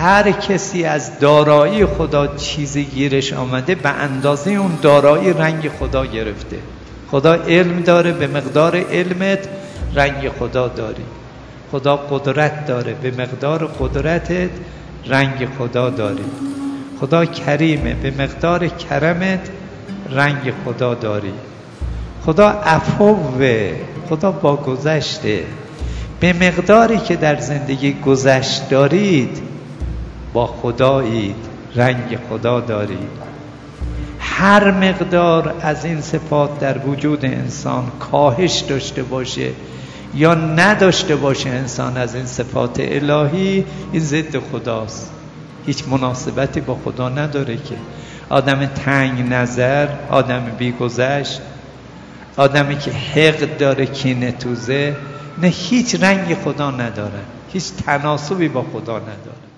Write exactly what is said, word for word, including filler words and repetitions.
هر کسی از دارایی خدا چیزی گیرش آمده به اندازه اون دارایی رنگ خدا گرفته. خدا علم داره، به مقدار علمت رنگ خدا داری. خدا قدرت داره، به مقدار قدرتت رنگ خدا داری. خدا کریمه، به مقدار کرمت رنگ خدا داری. خدا عفوه، خدا با گذشته، به مقداری که در زندگی گذشت دارید با خدایید، رنگ خدا دارید. هر مقدار از این صفات در وجود انسان کاهش داشته باشه یا نداشته باشه انسان از این صفات الهی، این ضد خداست، هیچ مناسبتی با خدا نداره. که آدم تنگ نظر، آدم بیگذشت، آدمی که حقد داره، کینه توزه، نه هیچ رنگ خدا نداره، هیچ تناسبی با خدا نداره.